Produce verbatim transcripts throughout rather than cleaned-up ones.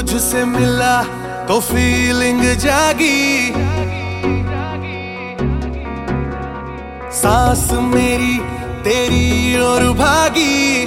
तुझसे मिला तो फीलिंग जागी, सांस मेरी तेरी ओर भागी।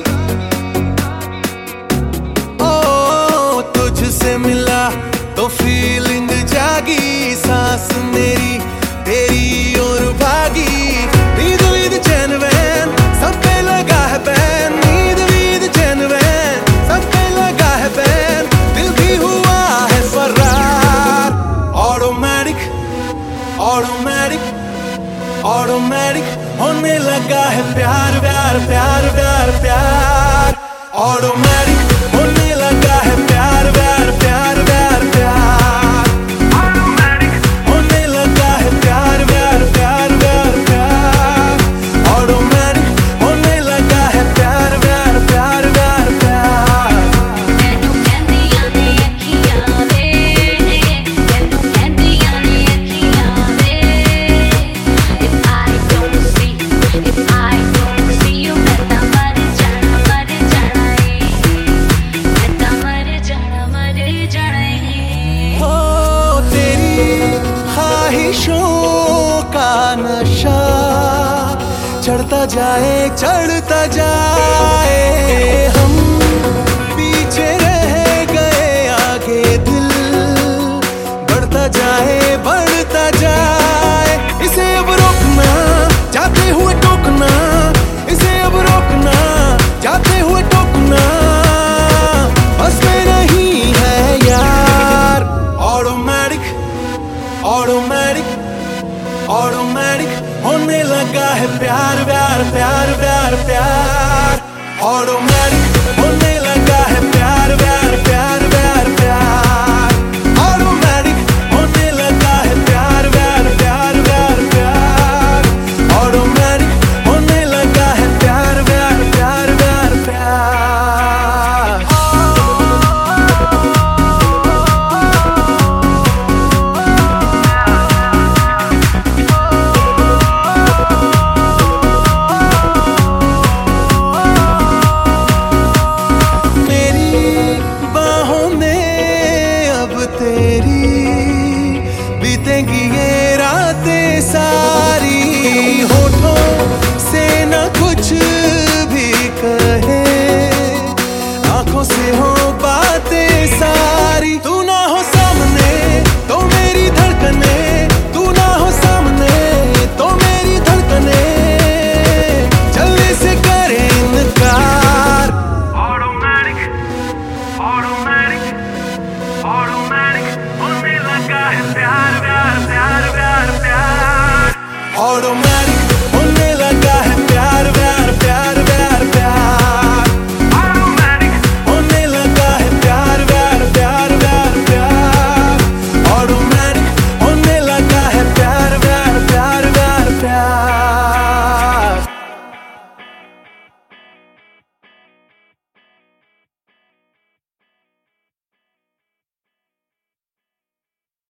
ओ तुझसे मिला तो फीलिंग जागी, सांस मेरी तेरी ओर भागी। नींद वीद चैन वैन सब पे लगा है बैन, नींद वीद चैन वैन सब पे लगा है बैन। दिल भी हुआ है फरार, ऑटोमेटिक ऑटोमेटिक ऑटोमेटिक होने लगा है प्यार प्यार प्यार प्यार प्यार। ऑटोमेटिक होने लगा है प्यार प्यार प्यार प्यार प्यार। ऑटोमेटिक होने लगा है प्यार प्यार प्यार प्यार प्यार। ऑटोमेटिक होने लगा है प्यार प्यार प्यार प्यार प्यार। तेनू कहंदियां ने अखियां वे, तेनू कहंदियां ने अखियां वे। If I don't see, if I don't see you, मैं तां मर जाना मर जाना है, मैं तां मर जाना मर जाना है। हो तेरी ख्वाहिशों का नशा चढ़ता जाए चढ़ता जाए, हम पीछे रह गए आगे दिल बढ़ता जाए बढ़ता जाए। इसे अब रोकना जाते हुए टोकना, इसे अब रोकना जाते हुए टोकना बस में नहीं है यार। ऑटोमेटिक ऑटोमेटिक ऑटोमेटिक होने लगा है प्यार प्यार प्यार प्यार प्यार। ऑटोमेटिक होने लगा है प्यार प्यार प्यार प्यार प्यार। ऑटोमेटिक होने लगा है प्यार प्यार प्यार प्यार प्यार। ऑटोमेटिक होने लगा है प्यार प्यार प्यार प्यार प्यार। तेरी बीतेंगी ये रातें सारी, होठों से न कुछ भी कहे, आंखों से हो बातें सारी। तू ना हो सामने तो मेरी धड़कने, तू ना हो सामने तो मेरी धड़कने चलने से करे इनकार। ऑटोमेटिक ऑटोमेटिक ऑटोमेटिक होने लगा है प्यार प्यार प्यार प्यार प्यार। ऑटोमेटिक